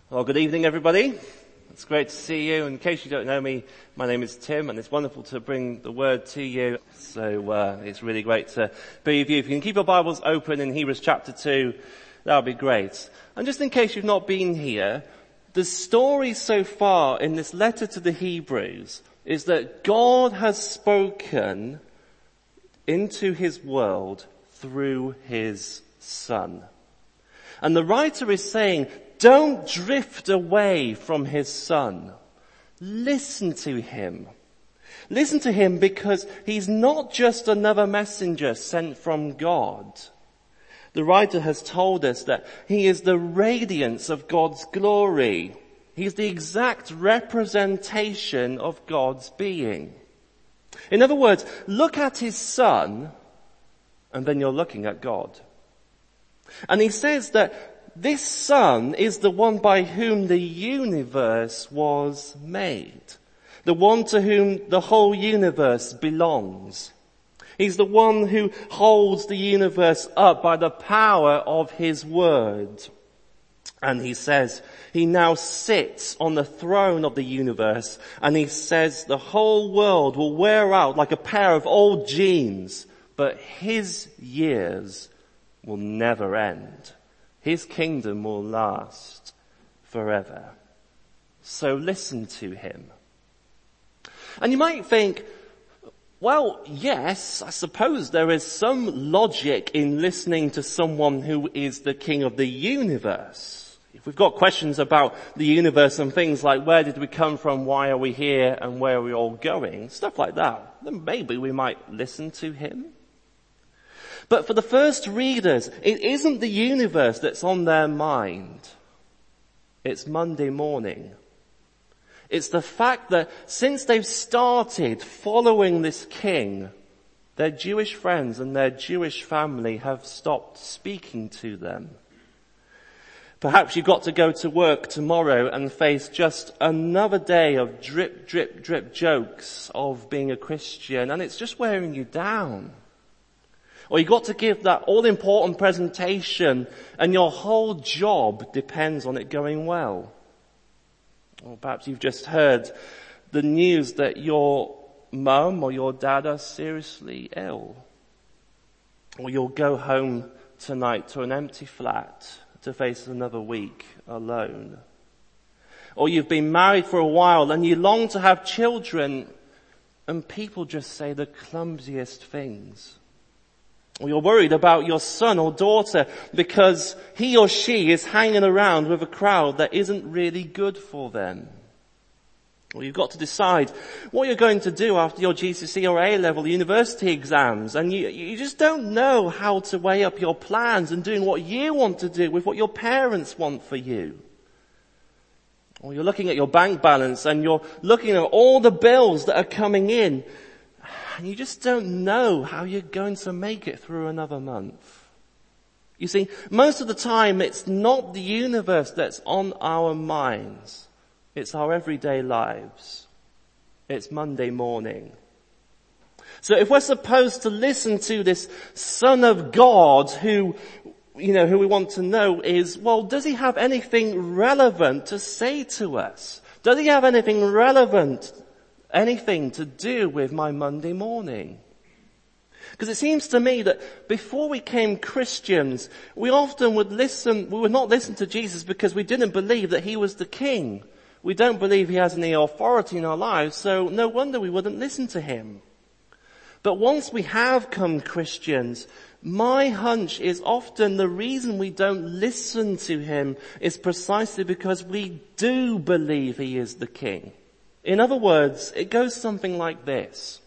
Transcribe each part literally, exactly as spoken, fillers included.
Well, good evening, everybody. It's great to see you. In case you don't know me, my name is Tim, and it's wonderful to bring the word to you. So uh, it's really great to be with you. If you can keep your Bibles open in Hebrews chapter two, that would be great. And just in case you've not been here, the story so far in this letter to the Hebrews is that God has spoken into his world through his Son. And the writer is saying, don't drift away from his Son. Listen to him. Listen to him because he's not just another messenger sent from God. The writer has told us that he is the radiance of God's glory. He's the exact representation of God's being. In other words, look at his Son and then you're looking at God. And he says that this Son is the one by whom the universe was made. The one to whom the whole universe belongs. He's the one who holds the universe up by the power of his word. And he says he now sits on the throne of the universe, and he says the whole world will wear out like a pair of old jeans, but his years will never end. His kingdom will last forever. So listen to him. And you might think, well, yes, I suppose there is some logic in listening to someone who is the king of the universe. If we've got questions about the universe and things like where did we come from, why are we here, and where are we all going, stuff like that, then maybe we might listen to him. But for the first readers, it isn't the universe that's on their mind. It's Monday morning. It's the fact that since they've started following this king, their Jewish friends and their Jewish family have stopped speaking to them. Perhaps you've got to go to work tomorrow and face just another day of drip, drip, drip jokes of being a Christian, and it's just wearing you down. Or you've got to give that all-important presentation and your whole job depends on it going well. Or perhaps you've just heard the news that your mum or your dad are seriously ill. Or you'll go home tonight to an empty flat to face another week alone. Or you've been married for a while and you long to have children and people just say the clumsiest things. Or you're worried about your son or daughter because he or she is hanging around with a crowd that isn't really good for them. Or you've got to decide what you're going to do after your G C S E or A-level university exams, and you, you just don't know how to weigh up your plans and doing what you want to do with what your parents want for you. Or you're looking at your bank balance and you're looking at all the bills that are coming in, and you just don't know how you're going to make it through another month. You see, most of the time it's not the universe that's on our minds. It's our everyday lives. It's Monday morning. So if we're supposed to listen to this Son of God who, you know, who we want to know is, well, does he have anything relevant to say to us? Does he have anything relevant anything to do with my Monday morning? Because it seems to me that before we became Christians, we often would listen, we would not listen to Jesus because we didn't believe that he was the king. We don't believe he has any authority in our lives, so no wonder we wouldn't listen to him. But once we have become Christians, my hunch is often the reason we don't listen to him is precisely because we do believe he is the king. In other words, it goes something like this.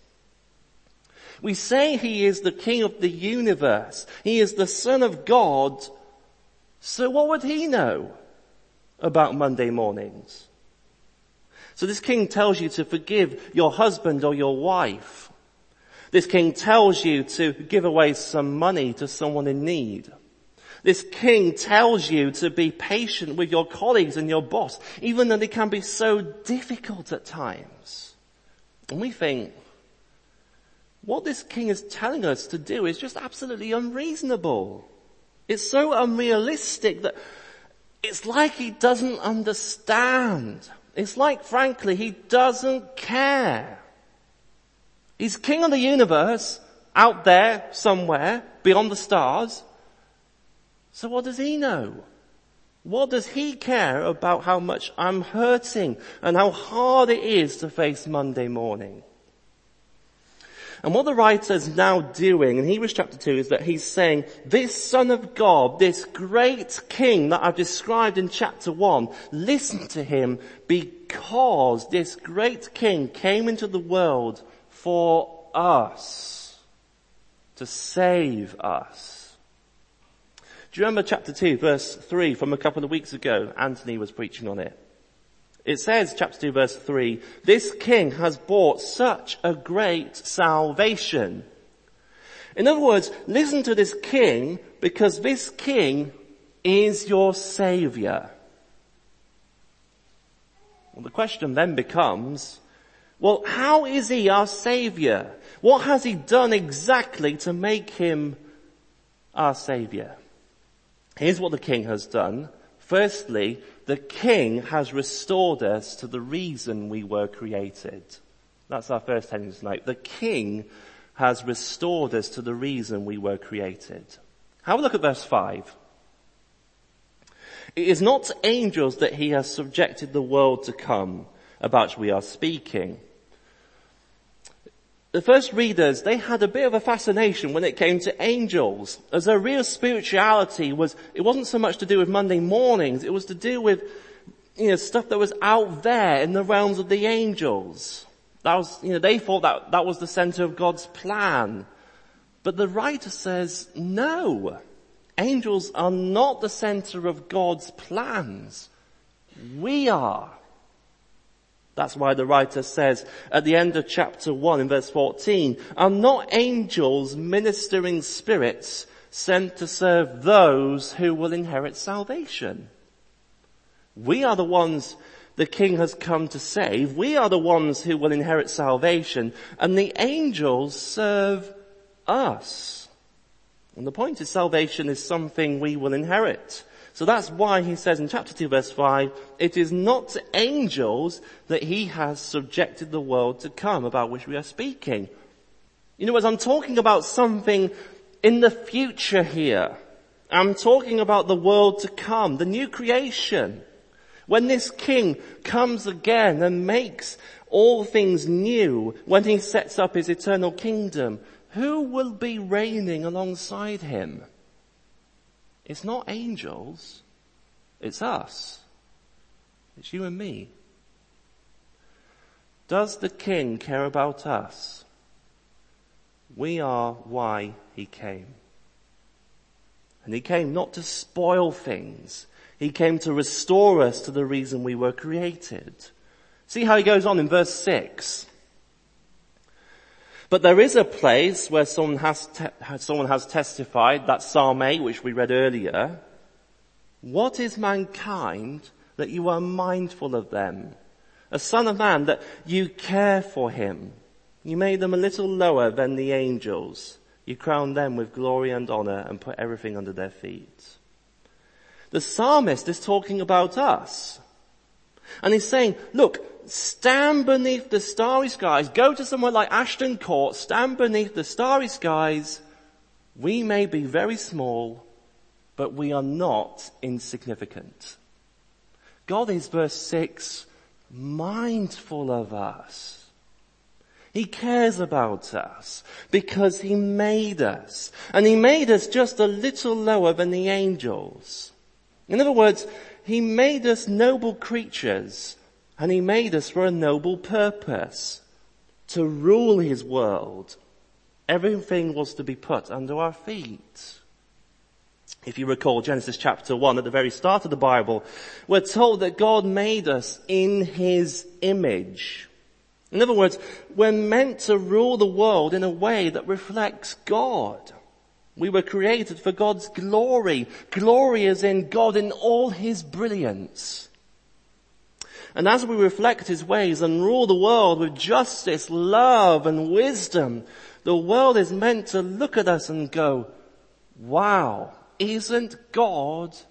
We say he is the king of the universe. He is the Son of God. So what would he know about Monday mornings? So this king tells you to forgive your husband or your wife. This king tells you to give away some money to someone in need. This king tells you to be patient with your colleagues and your boss, even though they can be so difficult at times. And we think, what this king is telling us to do is just absolutely unreasonable. It's so unrealistic that It's like he doesn't understand. It's like, frankly, he doesn't care. He's king of the universe, out there somewhere, beyond the stars. So what does he know? What does he care about how much I'm hurting and how hard it is to face Monday morning? And what the writer is now doing in Hebrews chapter two is that he's saying, this Son of God, this great King that I've described in chapter one, listen to him because this great King came into the world for us, to save us. Do you remember chapter two, verse three from a couple of weeks ago? Anthony was preaching on it. It says, chapter two, verse three, this king has brought such a great salvation. In other words, listen to this king because this king is your savior. Well, the question then becomes, well, how is he our savior? What has he done exactly to make him our savior? Here's what the king has done. Firstly, the king has restored us to the reason we were created. That's our first heading tonight. The king has restored us to the reason we were created. Have a look at verse five. It is not to angels that he has subjected the world to come, about which we are speaking. The first readers, they had a bit of a fascination when it came to angels, as their real spirituality was, it wasn't so much to do with Monday mornings, it was to do with, you know, stuff that was out there in the realms of the angels. That was, you know, they thought that that was the center of God's plan. But the writer says, no, angels are not the center of God's plans. We are. That's why the writer says at the end of chapter one in verse fourteen, are not angels ministering spirits sent to serve those who will inherit salvation? We are the ones the king has come to save. We are the ones who will inherit salvation, and the angels serve us. And the point is, salvation is something we will inherit. So that's why he says in chapter two verse five, it is not to angels that he has subjected the world to come, about which we are speaking. You know, as I'm talking about something in the future here, I'm talking about the world to come, the new creation. When this king comes again and makes all things new, when he sets up his eternal kingdom, who will be reigning alongside him? It's not angels, it's us. It's you and me. Does the king care about us? We are why he came. And he came not to spoil things. He came to restore us to the reason we were created. See how he goes on in verse six. But there is a place where someone has, te- someone has testified, that's Psalm eight, which we read earlier. What is mankind that you are mindful of them? A son of man that you care for him. You made them a little lower than the angels. You crowned them with glory and honor and put everything under their feet. The psalmist is talking about us. And he's saying, look, stand beneath the starry skies. Go to somewhere like Ashton Court. Stand beneath the starry skies. We may be very small, but we are not insignificant. God is, verse six, mindful of us. He cares about us because he made us. And he made us just a little lower than the angels. In other words, he made us noble creatures. And he made us for a noble purpose, to rule his world. Everything was to be put under our feet. If you recall Genesis chapter one, at the very start of the Bible, we're told that God made us in his image. In other words, we're meant to rule the world in a way that reflects God. We were created for God's glory. Glory is in God in all his brilliance. And as we reflect his ways and rule the world with justice, love and wisdom, the world is meant to look at us and go, wow, isn't God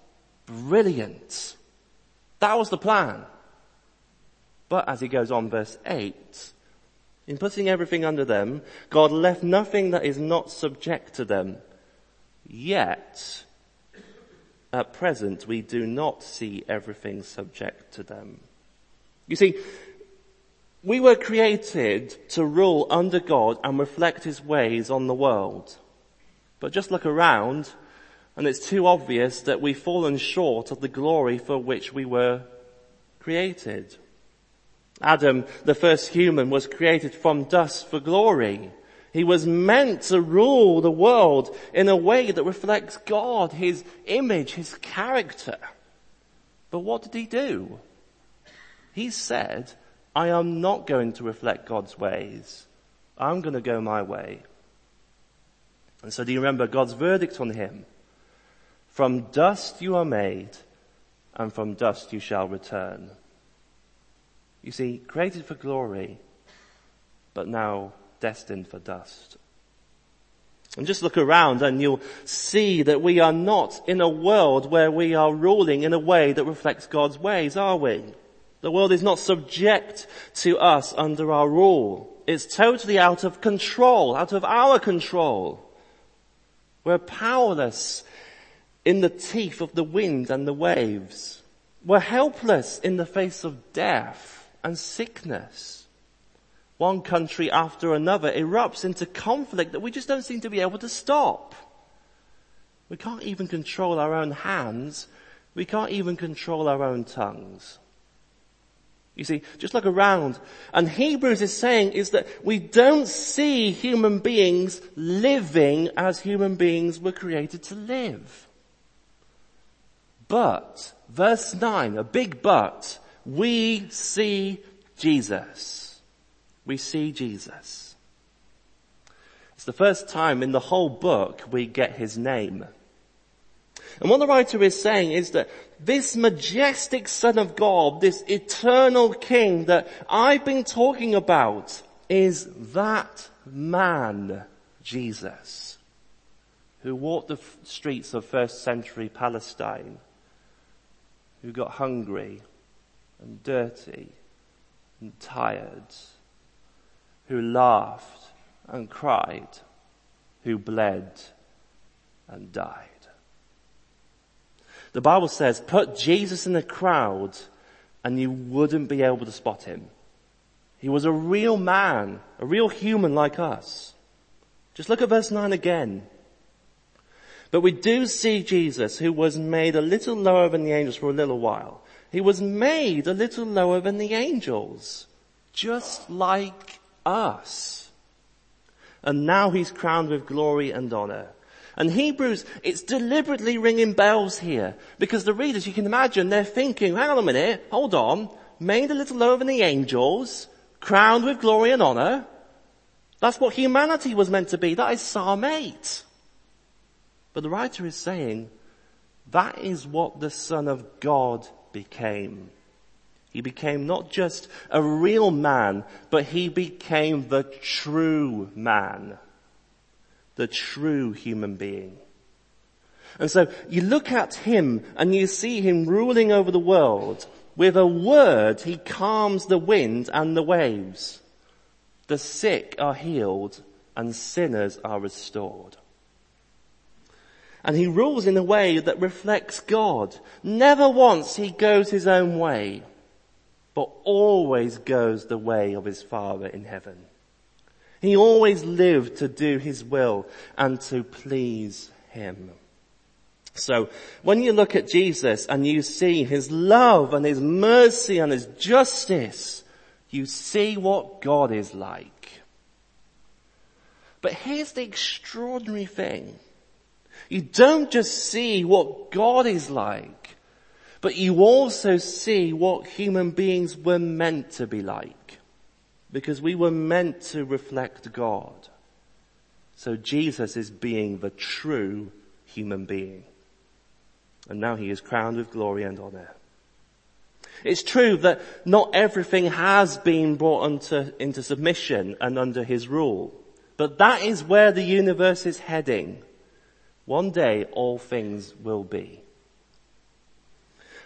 Brilliant. That was the plan. But as he goes on, verse eight, in putting everything under them, God left nothing that is not subject to them. Yet, at present, we do not see everything subject to them. You see, we were created to rule under God and reflect his ways on the world. But just look around, and it's too obvious that we've fallen short of the glory for which we were created. Adam, the first human, was created from dust for glory. He was meant to rule the world in a way that reflects God, his image, his character. But what did he do? He said, I am not going to reflect God's ways. I'm going to go my way. And so do you remember God's verdict on him? From dust you are made, and from dust you shall return. You see, created for glory, but now destined for dust. And just look around and you'll see that we are not in a world where we are ruling in a way that reflects God's ways, are we? The world is not subject to us under our rule. It's totally out of control, out of our control. We're powerless in the teeth of the wind and the waves. We're helpless in the face of death and sickness. One country after another erupts into conflict that we just don't seem to be able to stop. We can't even control our own hands. We can't even control our own tongues. You see, just look around. And Hebrews is saying is that we don't see human beings living as human beings were created to live. But, verse nine, a big but, we see Jesus. We see Jesus. It's the first time in the whole book we get his name. And what the writer is saying is that this majestic Son of God, this eternal King that I've been talking about, is that man, Jesus, who walked the streets of first century Palestine, who got hungry and dirty and tired, who laughed and cried, who bled and died. The Bible says, put Jesus in a crowd and you wouldn't be able to spot him. He was a real man, a real human like us. Just look at verse nine again. But we do see Jesus, who was made a little lower than the angels for a little while. He was made a little lower than the angels, just like us. And now he's crowned with glory and honor. And Hebrews, it's deliberately ringing bells here, because the readers, you can imagine, they're thinking, hang on a minute, hold on, made a little lower than the angels, crowned with glory and honor. That's what humanity was meant to be. That is Psalm eight. But the writer is saying, that is what the Son of God became. He became not just a real man, but he became the true man. The true human being. And so you look at him and you see him ruling over the world. With a word, he calms the wind and the waves. The sick are healed and sinners are restored. And he rules in a way that reflects God. Never once he goes his own way, but always goes the way of his Father in heaven. He always lived to do his will and to please him. So when you look at Jesus and you see his love and his mercy and his justice, you see what God is like. But here's the extraordinary thing. You don't just see what God is like, but you also see what human beings were meant to be like. Because we were meant to reflect God. So Jesus is being the true human being. And now he is crowned with glory and honor. It's true that not everything has been brought into, into submission and under his rule. But that is where the universe is heading. One day all things will be.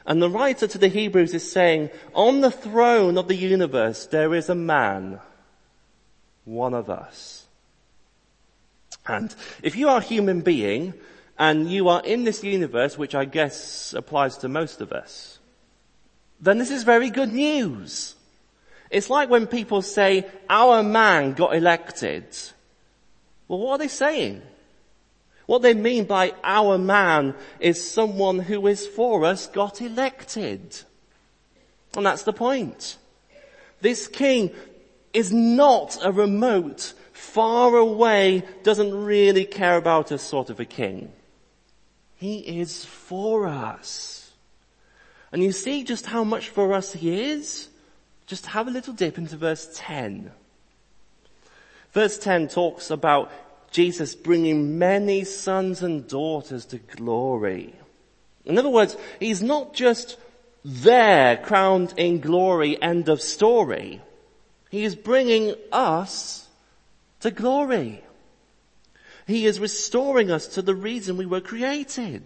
And the writer to the Hebrews is saying, on the throne of the universe there is a man, one of us. And if you are a human being and you are in this universe, which I guess applies to most of us, then this is very good news. It's like when people say, our man got elected. Well, what are they saying? What they mean by our man is someone who is for us got elected. And that's the point. This king is not a remote, far away, doesn't really care about us sort of a king. He is for us. And you see just how much for us he is? Just have a little dip into verse ten. Verse ten talks about Jesus bringing many sons and daughters to glory. In other words, he's not just there crowned in glory, end of story. He is bringing us to glory. He is restoring us to the reason we were created.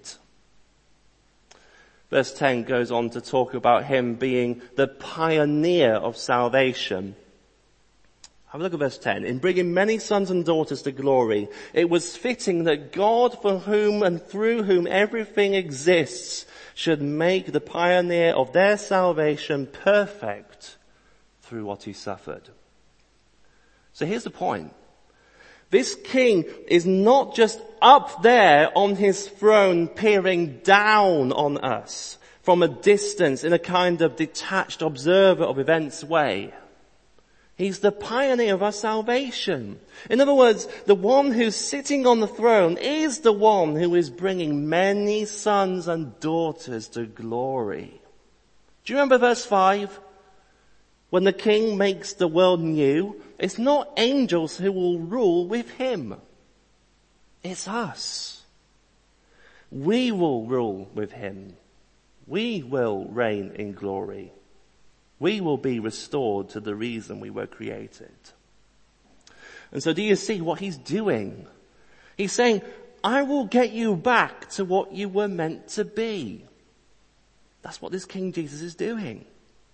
Verse ten goes on to talk about him being the pioneer of salvation. Have a look at verse ten. In bringing many sons and daughters to glory, it was fitting that God, for whom and through whom everything exists, should make the pioneer of their salvation perfect through what he suffered. So here's the point. This king is not just up there on his throne peering down on us from a distance in a kind of detached observer of events way. He's the pioneer of our salvation. In other words, the one who's sitting on the throne is the one who is bringing many sons and daughters to glory. Do you remember verse five? When the king makes the world new, it's not angels who will rule with him. It's us. We will rule with him. We will reign in glory. We will be restored to the reason we were created. And so do you see what he's doing? He's saying, I will get you back to what you were meant to be. That's what this King Jesus is doing.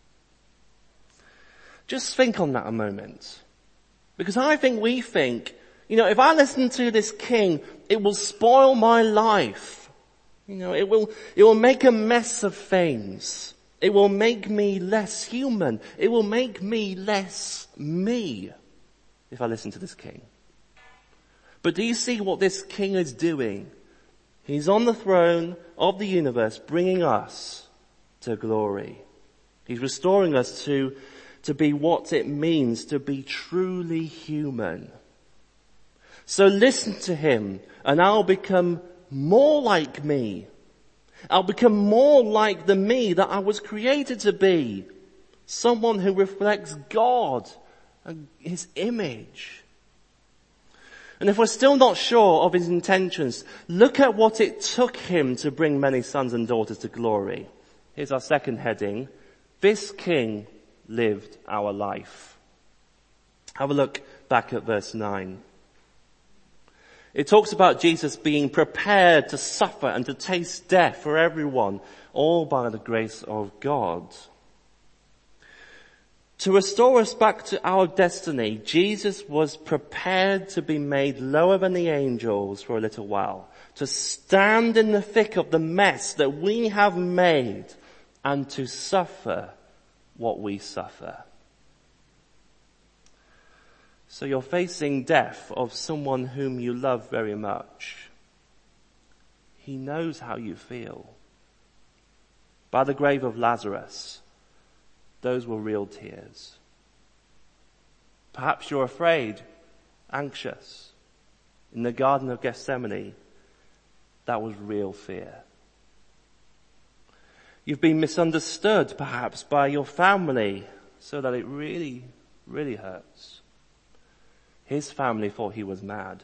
Just think on that a moment. Because I think we think, you know, if I listen to this king, it will spoil my life. You know, it will, it will make a mess of things. It will make me less human. It will make me less me if I listen to this king. But do you see what this king is doing? He's on the throne of the universe, bringing us to glory. He's restoring us to, to be what it means to be truly human. So listen to him and I'll become more like me. I'll become more like the me that I was created to be. Someone who reflects God and his image. And if we're still not sure of his intentions, look at what it took him to bring many sons and daughters to glory. Here's our second heading. This king lived our life. Have a look back at verse nine. It talks about Jesus being prepared to suffer and to taste death for everyone, all by the grace of God. To restore us back to our destiny, Jesus was prepared to be made lower than the angels for a little while, to stand in the thick of the mess that we have made and to suffer what we suffer. So you're facing death of someone whom you love very much. He knows how you feel. By the grave of Lazarus, those were real tears. Perhaps you're afraid, anxious. In the Garden of Gethsemane, that was real fear. You've been misunderstood, perhaps, by your family, so that it really, really hurts. His family thought he was mad.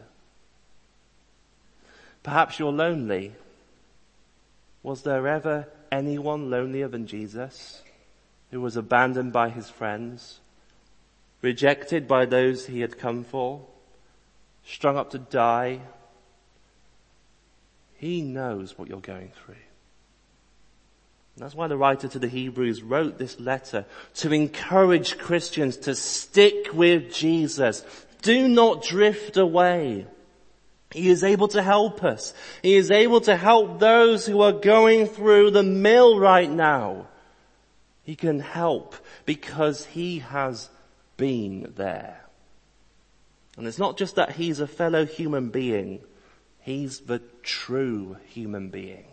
Perhaps you're lonely. Was there ever anyone lonelier than Jesus, who was abandoned by his friends, rejected by those he had come for, strung up to die? He knows what you're going through. That's why the writer to the Hebrews wrote this letter, to encourage Christians to stick with Jesus. Do not drift away. He is able to help us. He is able to help those who are going through the mill right now. He can help because he has been there. And it's not just that he's a fellow human being. He's the true human being.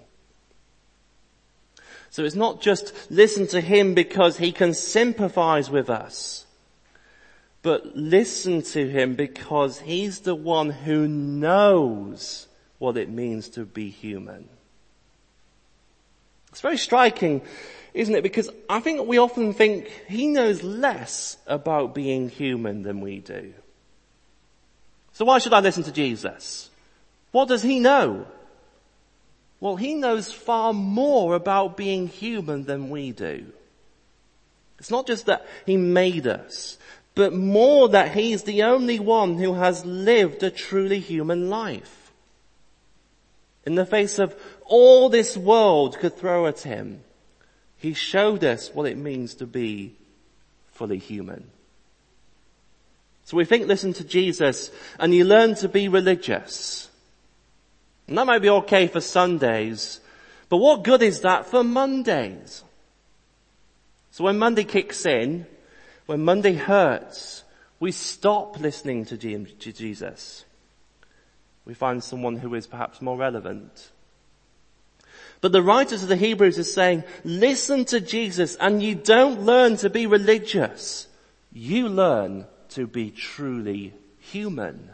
So it's not just listen to him because he can sympathize with us, but listen to him because he's the one who knows what it means to be human. It's very striking, isn't it? Because I think we often think he knows less about being human than we do. So why should I listen to Jesus? What does he know? Well, he knows far more about being human than we do. It's not just that he made us, but more that he's the only one who has lived a truly human life. In the face of all this world could throw at him, he showed us what it means to be fully human. So we think, listen to Jesus and you learn to be religious. And that might be okay for Sundays, but what good is that for Mondays? So when Monday kicks in, when Monday hurts, we stop listening to Jesus. We find someone who is perhaps more relevant. But the writers of the Hebrews are saying, listen to Jesus and you don't learn to be religious. You learn to be truly human.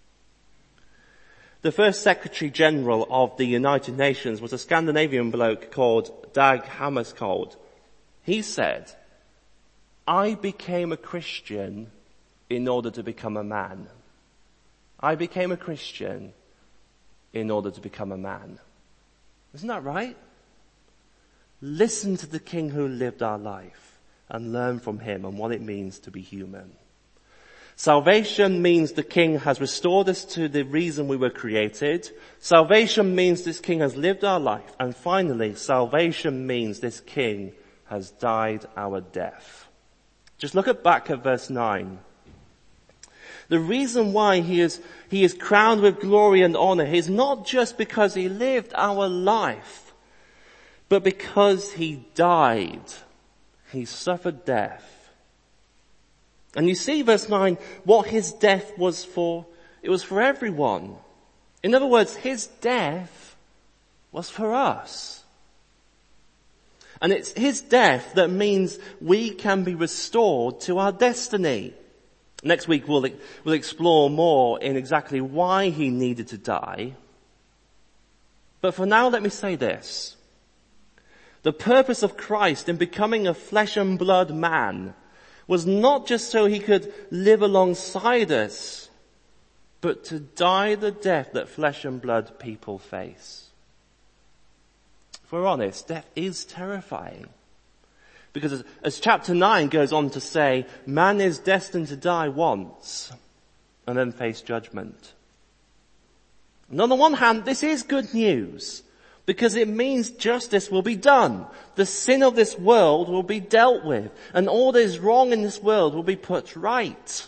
The first Secretary General of the United Nations was a Scandinavian bloke called Dag Hammarskjöld. He said, I became a Christian in order to become a man. I became a Christian in order to become a man. Isn't that right? Listen to the King who lived our life and learn from him and what it means to be human. Salvation means the King has restored us to the reason we were created. Salvation means this King has lived our life. And finally, salvation means this King has died our death. Just look at back at verse nine. The reason why he is, he is crowned with glory and honor is not just because he lived our life, but because he died. He suffered death. And you see, verse nine, what his death was for. It was for everyone. In other words, his death was for us. And it's his death that means we can be restored to our destiny. Next week we'll, we'll explore more in exactly why he needed to die. But for now, let me say this. The purpose of Christ in becoming a flesh and blood man was not just so he could live alongside us, but to die the death that flesh and blood people face. If we're honest, death is terrifying. Because as, as chapter nine goes on to say, man is destined to die once and then face judgment. And on the one hand, this is good news, because it means justice will be done. The sin of this world will be dealt with, and all that is wrong in this world will be put right.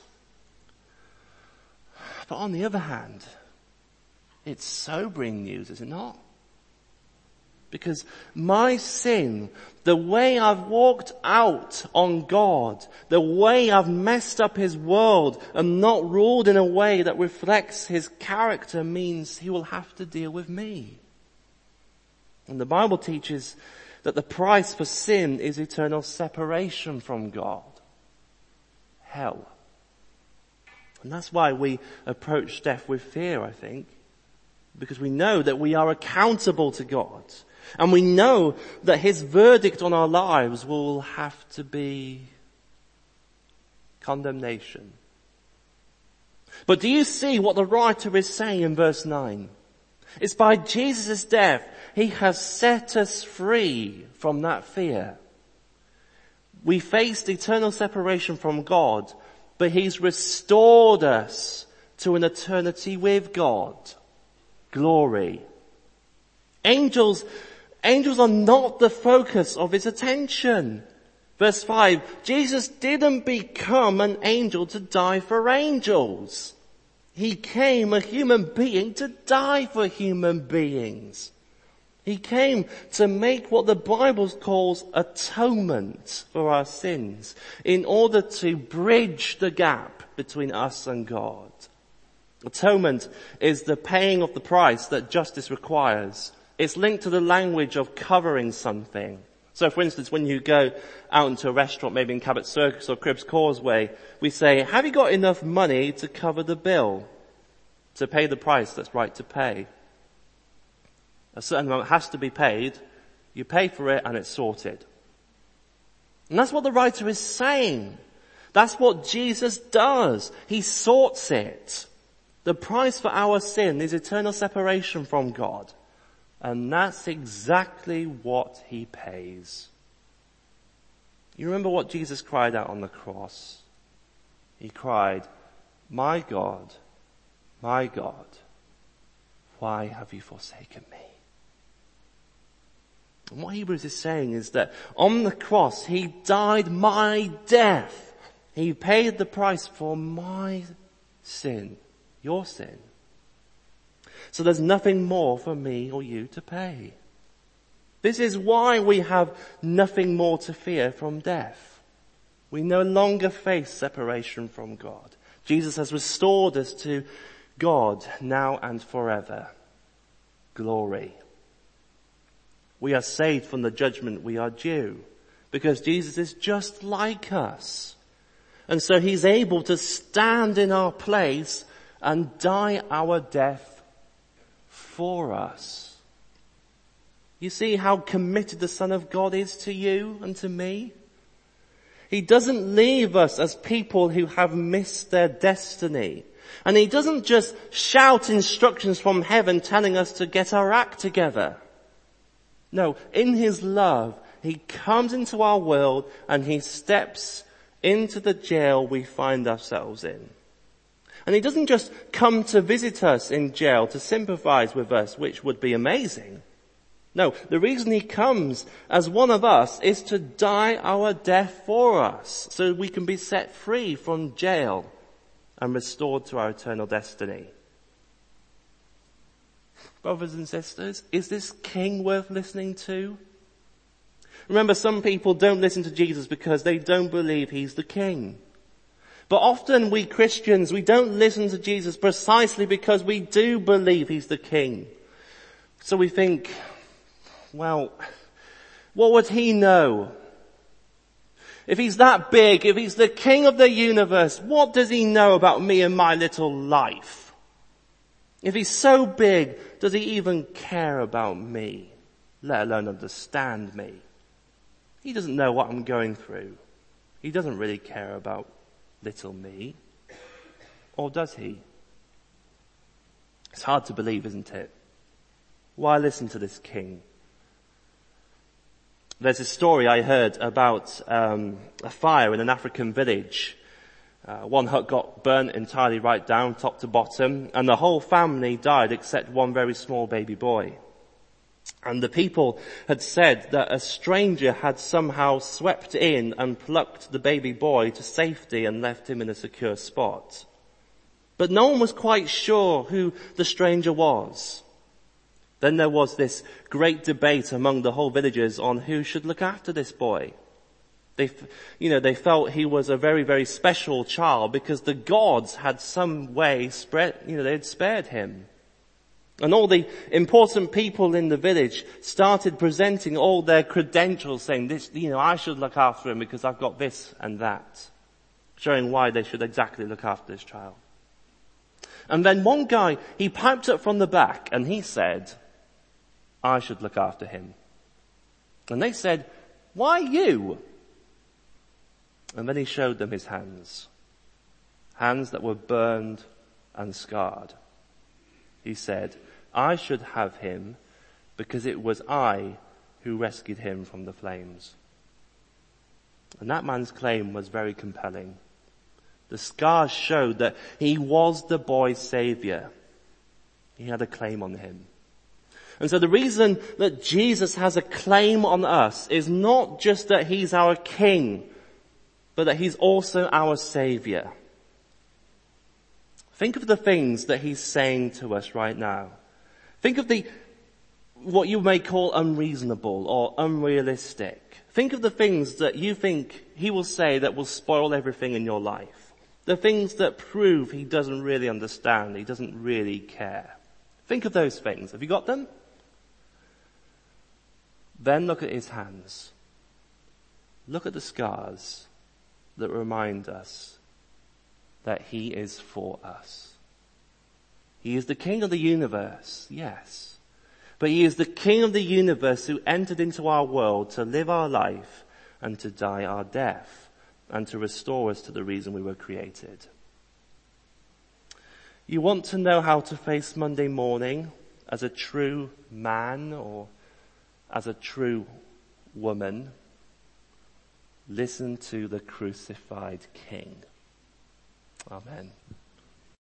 But on the other hand, it's sobering news, is it not? Because my sin, the way I've walked out on God, the way I've messed up his world and not ruled in a way that reflects his character, means he will have to deal with me. And the Bible teaches that the price for sin is eternal separation from God. Hell. And that's why we approach death with fear, I think. Because we know that we are accountable to God. And we know that his verdict on our lives will have to be condemnation. But do you see what the writer is saying in verse nine? It's by Jesus' death, he has set us free from that fear. We faced eternal separation from God, but he's restored us to an eternity with God. Glory. Angels, Angels are not the focus of his attention. Verse five, Jesus didn't become an angel to die for angels. He came a human being to die for human beings. He came to make what the Bible calls atonement for our sins in order to bridge the gap between us and God. Atonement is the paying of the price that justice requires. It's linked to the language of covering something. So for instance, when you go out into a restaurant, maybe in Cabot Circus or Cribbs Causeway, we say, have you got enough money to cover the bill? To pay the price that's right to pay? A certain amount has to be paid. You pay for it and it's sorted. And that's what the writer is saying. That's what Jesus does. He sorts it. The price for our sin is eternal separation from God. And that's exactly what he pays. You remember what Jesus cried out on the cross? He cried, "My God, my God, why have you forsaken me?" And what Hebrews is saying is that on the cross, he died my death. He paid the price for my sin, your sin. So there's nothing more for me or you to pay. This is why we have nothing more to fear from death. We no longer face separation from God. Jesus has restored us to God now and forever. Glory. We are saved from the judgment we are due because Jesus is just like us. And so he's able to stand in our place and die our death for us. You see how committed the Son of God is to you and to me? He doesn't leave us as people who have missed their destiny. And he doesn't just shout instructions from heaven telling us to get our act together. No, in his love, he comes into our world and he steps into the jail we find ourselves in. And he doesn't just come to visit us in jail to sympathize with us, which would be amazing. No, the reason he comes as one of us is to die our death for us so we can be set free from jail and restored to our eternal destiny. Brothers and sisters, is this king worth listening to? Remember, some people don't listen to Jesus because they don't believe he's the king. But often we Christians, we don't listen to Jesus precisely because we do believe he's the king. So we think, well, what would he know? If he's that big, if he's the king of the universe, what does he know about me and my little life? If he's so big, does he even care about me, let alone understand me? He doesn't know what I'm going through. He doesn't really care about little me. Or does he? It's hard to believe, isn't it? Why listen to this king? There's a story I heard about um, a fire in an African village. Uh, one hut got burnt entirely right down, top to bottom, and the whole family died except one very small baby boy. And the people had said that a stranger had somehow swept in and plucked the baby boy to safety and left him in a secure spot. But no one was quite sure who the stranger was. Then there was this great debate among the whole villagers on who should look after this boy. They, you know, they felt he was a very, very special child because the gods had some way spread, you know, they had spared him. And all the important people in the village started presenting all their credentials saying this, you know, I should look after him because I've got this and that, showing why they should exactly look after this child. And then one guy, he piped up from the back and he said, I should look after him. And they said, why you? And then he showed them his hands. Hands that were burned and scarred. He said, I should have him because it was I who rescued him from the flames. And that man's claim was very compelling. The scars showed that he was the boy's savior. He had a claim on him. And so the reason that Jesus has a claim on us is not just that he's our king, but that he's also our savior. Think of the things that he's saying to us right now. Think of the, what you may call unreasonable or unrealistic. Think of the things that you think he will say that will spoil everything in your life. The things that prove he doesn't really understand, he doesn't really care. Think of those things. Have you got them? Then look at his hands. Look at the scars that remind us that he is for us. He is the king of the universe, yes. But he is the king of the universe who entered into our world to live our life and to die our death and to restore us to the reason we were created. You want to know how to face Monday morning as a true man or as a true woman? Listen to the crucified King. Amen.